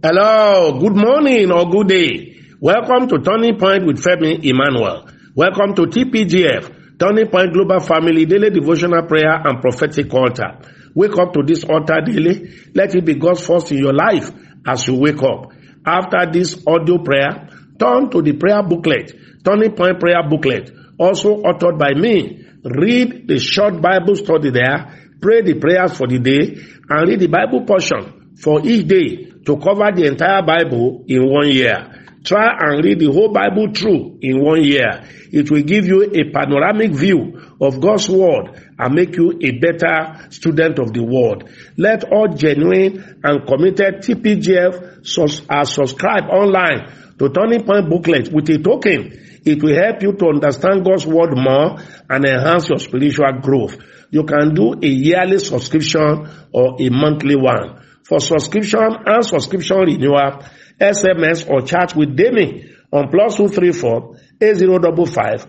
Hello, good morning or good day. Welcome to Turning Point with Femi Emmanuel. Welcome to TPGF, Turning Point Global Family Daily Devotional Prayer and Prophetic Altar. Wake up to this altar daily. Let it be God's first in your life as you wake up. After this audio prayer, turn to the prayer booklet, Turning Point Prayer Booklet, also authored by me. Read the short Bible study there, pray the prayers for the day, and read the Bible portion for each day to cover the entire Bible in 1 year. Try and read the whole Bible through in 1 year. It will give you a panoramic view of God's Word and make you a better student of the Word. Let all genuine and committed TPGF subscribe online to Turning Point Booklet with a token. It will help you to understand God's Word more and enhance your spiritual growth. You can do a yearly subscription or a monthly one. For subscription and subscription renewal, SMS or chat with Demi on +234 8055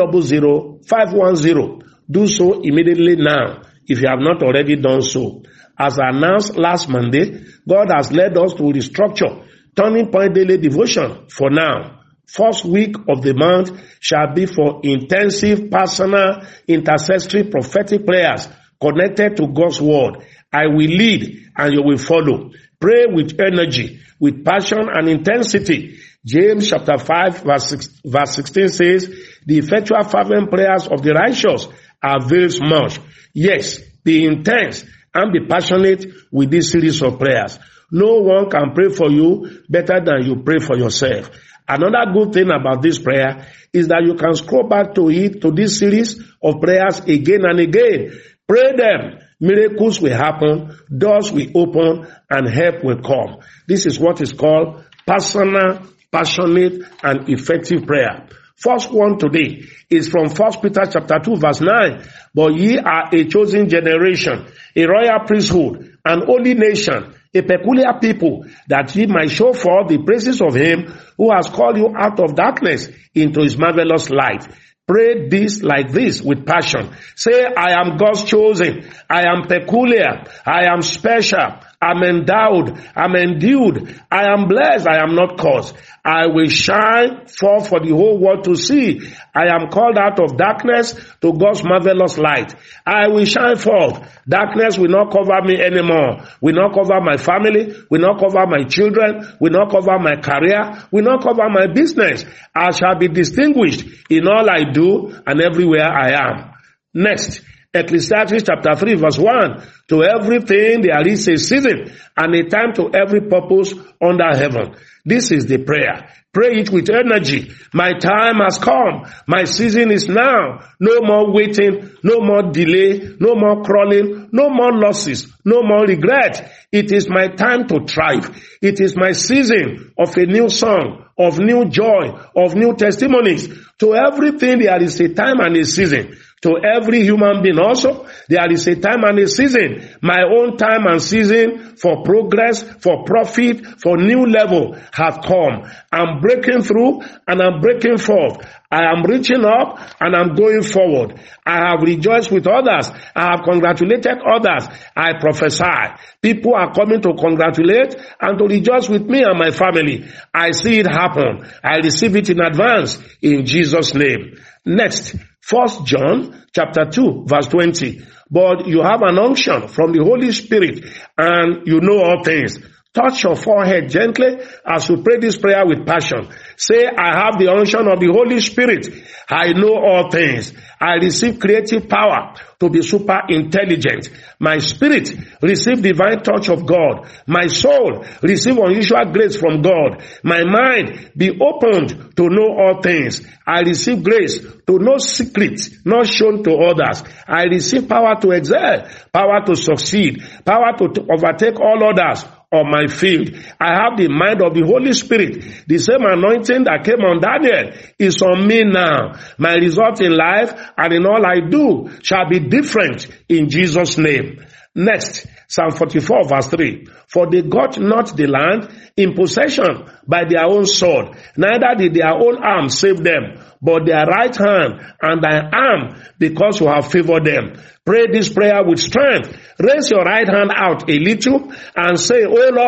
100 510. Do so immediately now if you have not already done so. As announced last Monday, God has led us to restructure Turning Point Daily Devotion for now. First week of the month shall be for intensive personal intercessory prophetic prayers connected to God's Word. I will lead and you will follow. Pray with energy, with passion and intensity. James chapter 5 verse 16 says, the effectual fervent prayers of the righteous avails much. Yes, be intense and be passionate with this series of prayers. No one can pray for you better than you pray for yourself. Another good thing about this prayer is that you can scroll back to this series of prayers again and again. Pray them. Miracles will happen, doors will open, and help will come. This is what is called personal, passionate, and effective prayer. First one today is from 1 Peter chapter 2 verse 9. But ye are a chosen generation, a royal priesthood, an holy nation, a peculiar people, that ye might show forth the praises of him who has called you out of darkness into his marvelous light. Pray this like this with passion. Say, I am God's chosen. I am peculiar. I am special. I'm endowed. I'm endued. I am blessed. I am not cursed. I will shine forth for the whole world to see. I am called out of darkness to God's marvelous light. I will shine forth. Darkness will not cover me anymore. Will not cover my family. Will not cover my children. Will not cover my career. Will not cover my business. I shall be distinguished in all I do and everywhere I am. Next, Ecclesiastes chapter 3 verse 1. To everything there is a season and a time to every purpose under heaven. This is the prayer. Pray it with energy. My time has come. My season is now. No more waiting. No more delay. No more crawling. No more losses. No more regret. It is my time to thrive. It is my season of a new song, of new joy, of new testimonies. To everything there is a time and a season. To every human being also, there is a time and a season. My own time and season for progress, for profit, for new level have come. I'm breaking through and I'm breaking forth. I am reaching up and I'm going forward. I have rejoiced with others. I have congratulated others. I prophesy. People are coming to congratulate and to rejoice with me and my family. I see it happen. I receive it in advance in Jesus' name. Next, 1 John chapter 2 verse 20. But you have an unction from the Holy Spirit and you know all things. Touch your forehead gently as you pray this prayer with passion. Say, I have the unction of the Holy Spirit. I know all things. I receive creative power to be super intelligent. My spirit receive divine touch of God. My soul receive unusual grace from God. My mind be opened to know all things. I receive grace to know secrets not shown to others. I receive power to excel, power to succeed, power to overtake all others on my field. I have the mind of the Holy Spirit. The same anointing that came on Daniel is on me now. My result in life and in all I do shall be different in Jesus' name. Next, Psalm 44 verse 3. For they got not the land in possession by their own sword, neither did their own arm save them, but their right hand and thy arm, because you have favored them. Pray this prayer with strength. Raise your right hand out a little and say, O Lord,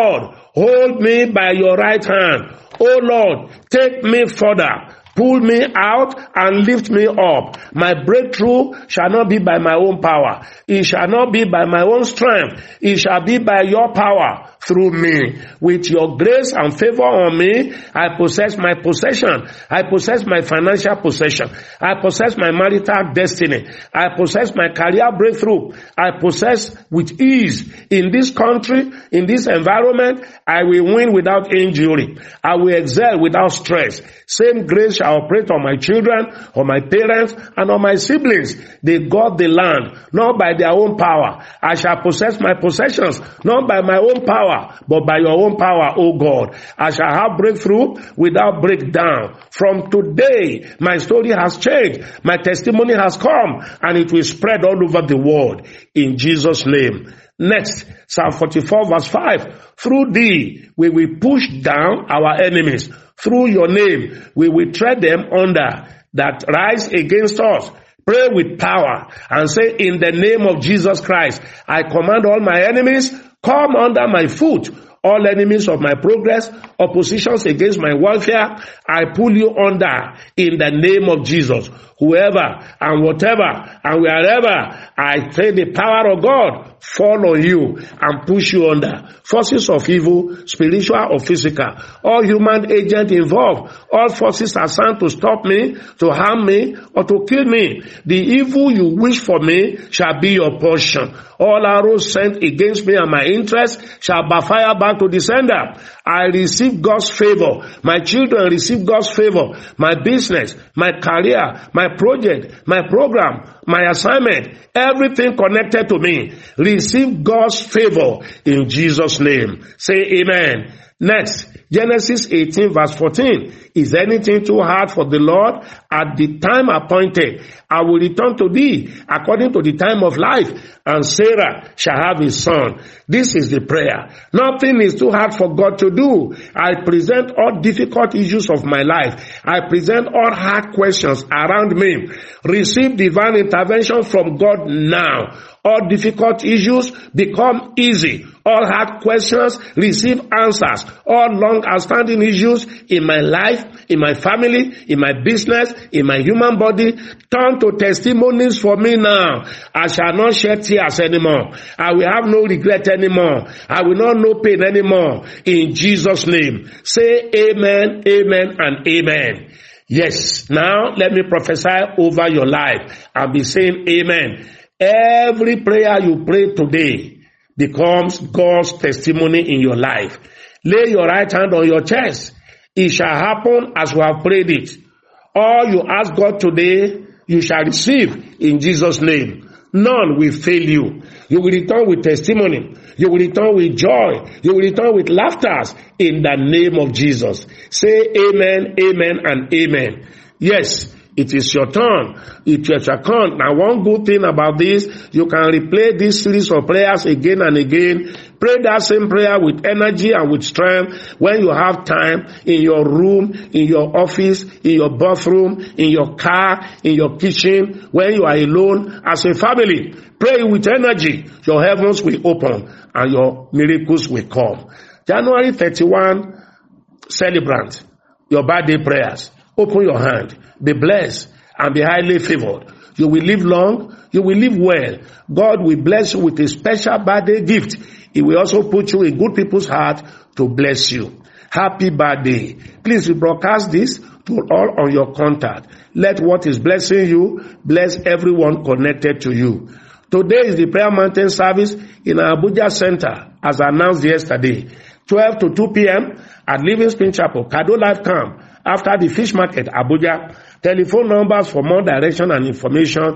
Hold me by your right hand. Oh Lord, take me further. Pull me out and lift me up. My breakthrough shall not be by my own power. It shall not be by my own strength. It shall be by your power through me. With your grace and favor on me, I possess my possession. I possess my financial possession. I possess my marital destiny. I possess my career breakthrough. I possess with ease in this country, in this environment. I will win without injury. I will excel without stress. Same grace shall operate on my children, on my parents, and on my siblings. They got the land, not by their own power. I shall possess my possessions, not by my own power, but by your own power, O God. I shall have breakthrough without breakdown. From today, my story has changed. My testimony has come, and it will spread all over the world. In Jesus' name. Next, Psalm 44 verse 5. Through thee, we will push down our enemies. Through your name, we will tread them under that rise against us. Pray with power and say, in the name of Jesus Christ, I command all my enemies, come under my foot. All enemies of my progress, oppositions against my welfare, I pull you under in the name of Jesus. Whoever and whatever and wherever, I pray the power of God fall on you and push you under. Forces of evil, spiritual or physical, all human agents involved, all forces assigned to stop me, to harm me, or to kill me. The evil you wish for me shall be your portion. All arrows sent against me and my interests shall backfire back to the sender. I receive God's favor. My children receive God's favor. My business, my career, my project, my program, my assignment, everything connected to me, receive God's favor in Jesus' name. Say amen. Next, Genesis 18 verse 14. Is anything too hard for the Lord? At the time appointed, I will return to thee according to the time of life, and Sarah shall have a son. This is the prayer. Nothing is too hard for God to do. I present all difficult issues of my life. I present all hard questions around me. Receive divine intervention from God now. All difficult issues become easy. All hard questions receive answers. All long outstanding issues in my life, in my family, in my business, in my human body, turn to testimonies for me now. I shall not shed tears anymore. I will have no regret anymore. I will not know pain anymore. In Jesus' name. Say amen, amen, and amen. Yes. Now let me prophesy over your life. I'll be saying amen. Every prayer you pray today becomes God's testimony in your life. Lay your right hand on your chest. It shall happen as we have prayed it. All you ask God today, you shall receive in Jesus' name. None will fail you. You will return with testimony. You will return with joy. You will return with laughter in the name of Jesus. Say amen, amen, and amen. Yes. It is your turn. It is your turn. Now, one good thing about this, you can replay this series of prayers again and again. Pray that same prayer with energy and with strength when you have time, in your room, in your office, in your bathroom, in your car, in your kitchen, when you are alone as a family. Pray with energy. Your heavens will open and your miracles will come. January 31, celebrant your birthday prayers. Open your hand. Be blessed and be highly favored. You will live long. You will live well. God will bless you with a special birthday gift. He will also put you in good people's heart to bless you. Happy birthday. Please broadcast this to all on your contact. Let what is blessing you bless everyone connected to you. Today is the Prayer Mountain service in our Abuja Center, as announced yesterday. 12 to 2 p.m. at Living Spring Chapel, Kado Life Camp, after the Fish Market, Abuja. Telephone numbers for more direction and information,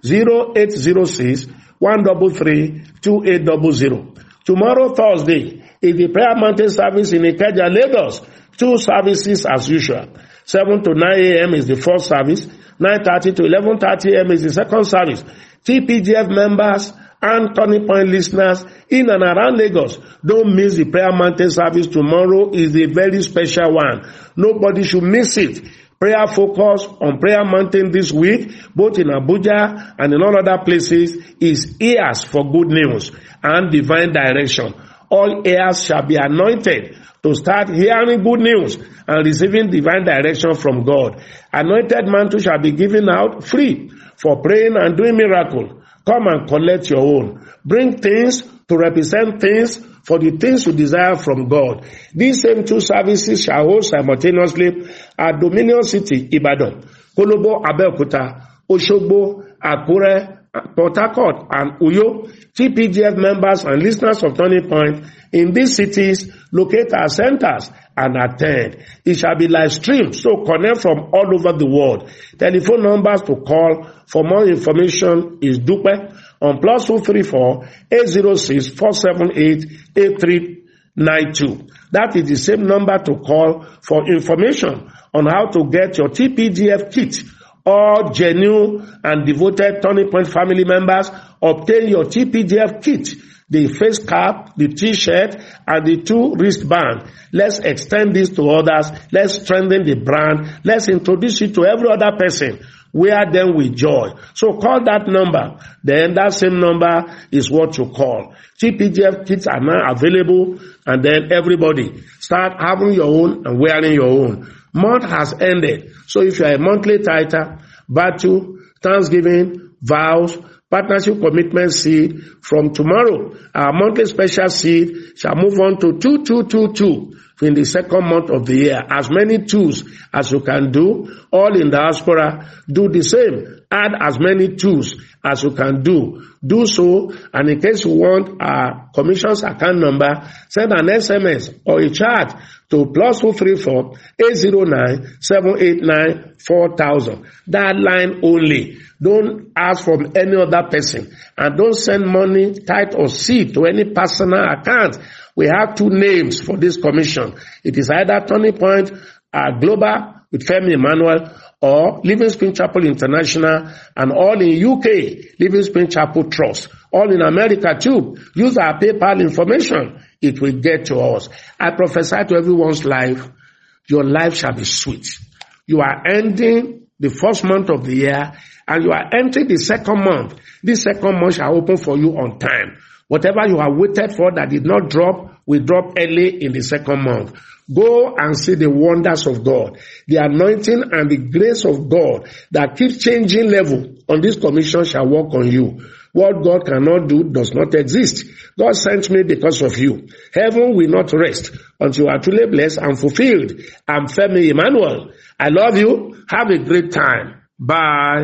0806 133 2800. Tomorrow, Thursday, is the Prayer Mountain service in Ikeja, Lagos. 2 services as usual. 7 to 9 a.m. is the first service. 9:30 to 11:30 a.m. is the second service. TPGF members and Turning Point listeners in and around Lagos, don't miss the Prayer Mountain service. Tomorrow is a very special one. Nobody should miss it. Prayer focus on Prayer Mountain this week, both in Abuja and in all other places, is ears for good news and divine direction. All ears shall be anointed to start hearing good news and receiving divine direction from God. Anointed mantle shall be given out free for praying and doing miracle. Come and collect your own. Bring things to represent things for the things you desire from God. These same 2 services shall hold simultaneously at Dominion City, Ibadan, Kolobo, Abeokuta, Oshogbo, Akure, Port Harcourt, and Uyo. TPGF members and listeners of Turning Point in these cities locate our centers and attend. It shall be live streamed, so connect from all over the world. Telephone numbers to call for more information is Dupe on +234 806 478 8392. That is the same number to call for information on how to get your TPGF kit. All genuine and devoted Turning Point family members obtain your TPGF kit, the face cap, the t-shirt, and the 2 wristbands. Let's extend this to others. Let's strengthen the brand. Let's introduce it to every other person. Wear them with joy. So call that number. Then that same number is what you call. TPGF kits are now available, and then everybody start having your own and wearing your own. Month has ended. So if you are a monthly tither, battle, Thanksgiving, vows, partnership commitment seed, from tomorrow, our monthly special seed shall move on to 2222 in the second month of the year. As many twos as you can do, all in diaspora, do the same. Add as many twos as you can do. Do so, and in case you want our commission's account number, send an SMS or a chat to +234 809 789 4000. That line only. Don't ask from any other person, and don't send money, tithe or seed to any personal account. We have 2 names for this commission. It is either Turning Point Global with Femi Emmanuel, or Living Spring Chapel International, and all in UK, Living Spring Chapel Trust. All in America too. Use our PayPal information. It will get to us. I prophesy to everyone's life, your life shall be sweet. You are ending the first month of the year, and you are entering the second month. This second month shall open for you on time. Whatever you have waited for that did not drop, will drop early in the second month. Go and see the wonders of God, the anointing and the grace of God that keeps changing level on this commission shall work on you. What God cannot do does not exist. God sent me because of you. Heaven will not rest until you are truly blessed and fulfilled. I'm Femi Emmanuel. I love you. Have a great time. Bye.